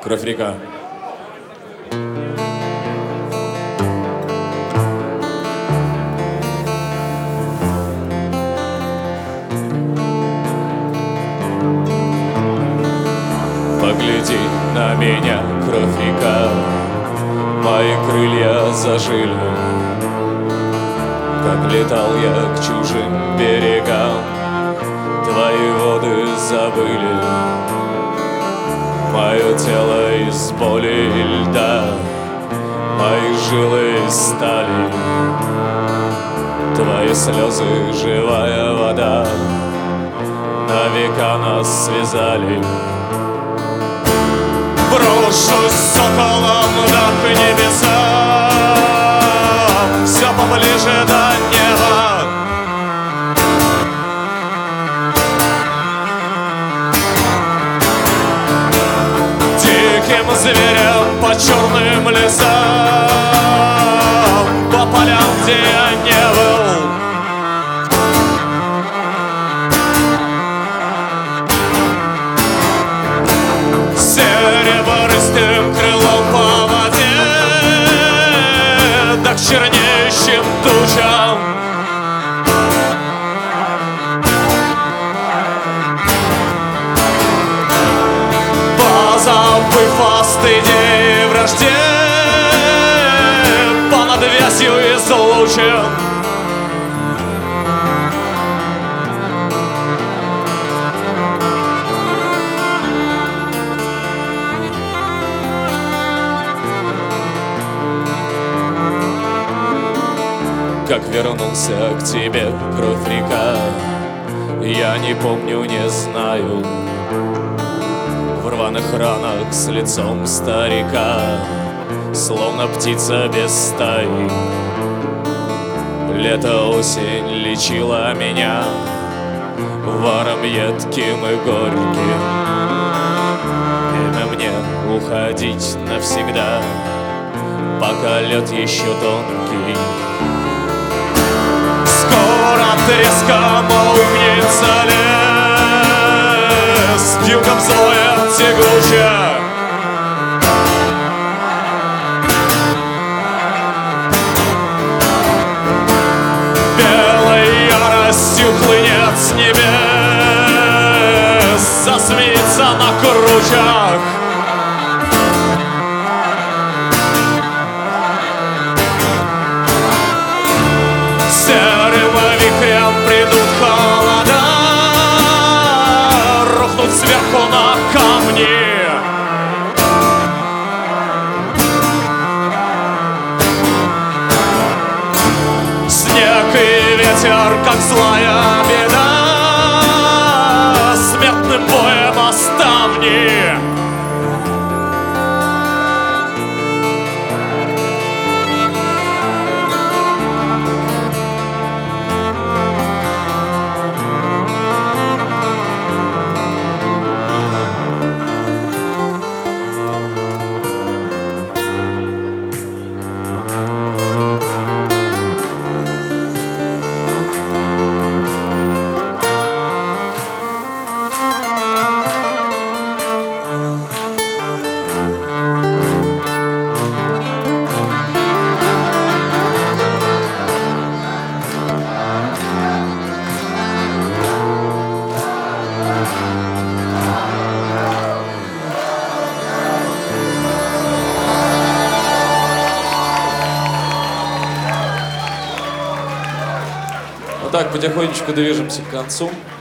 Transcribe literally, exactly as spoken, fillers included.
Кровь река. Погляди на меня, кровь река, мои крылья зажили. Как летал я к чужим берегам, твои воды забыли. Мое тело из боли и льда, мои жилы из стали. Твои слезы — живая вода, на века нас связали. Брошусь соколом да к небесам, все поближе до неба. Диким зверем по черным лесам, по полям, где я не был. Серебристым крылом по воде, да к чернеющим тучам. Позабыв о стыде и вражде, понад вязью и случаем, как вернулся к тебе, кровь река, я не помню, не знаю. В рваных ранах с лицом старика, словно птица без стаи. Лето, осень лечила меня варом едким и горьким. Время мне уходить навсегда, пока лед еще тонкий. Скоро треском аукнется лес, вьюгом злое тягуче. Белой яростью хлынет с небес, засмеется на кручах. Серым вихрем придут холода, рухнут сверху на камни. Снег и ветер, как злая беда, смертным боем оставни. Вот так потихонечку движемся к концу.